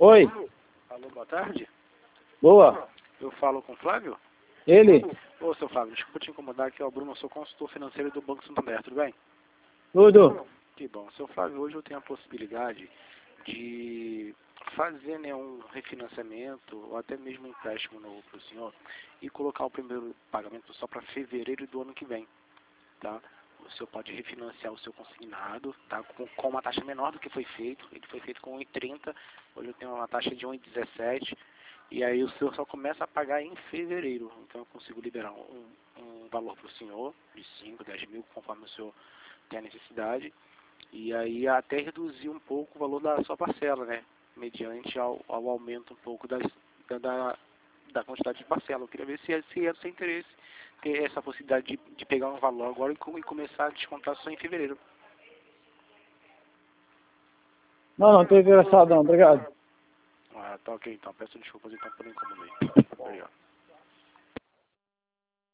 Oi. Alô, boa tarde. Boa. Eu falo com o Flávio? Ele? Ô, seu Flávio, desculpa te incomodar aqui, ó, Bruno, eu sou consultor financeiro do Banco Santander, tudo bem? Tudo. Que bom. Seu Flávio, hoje eu tenho a possibilidade de fazer, né, um refinanciamento ou até mesmo um empréstimo novo para o senhor e colocar o primeiro pagamento só para fevereiro do ano que vem, tá? O senhor pode refinanciar o seu consignado, tá? Com uma taxa menor do que foi feito. Ele foi feito com 1,30, hoje eu tenho uma taxa de 1,17. E aí o senhor só começa a pagar em fevereiro. Então eu consigo liberar um valor para o senhor, de 5, 10 mil, conforme o senhor tem a necessidade. E aí até reduzir um pouco o valor da sua parcela, né? Mediante ao aumento um pouco da quantidade de parcela. Eu queria ver se é do seu interesse ter essa possibilidade de pegar um valor agora e começar a descontar só em fevereiro. Não estou interessado não, obrigado. Ah, tá ok então. Peço desculpas então por incomodar. Obrigado.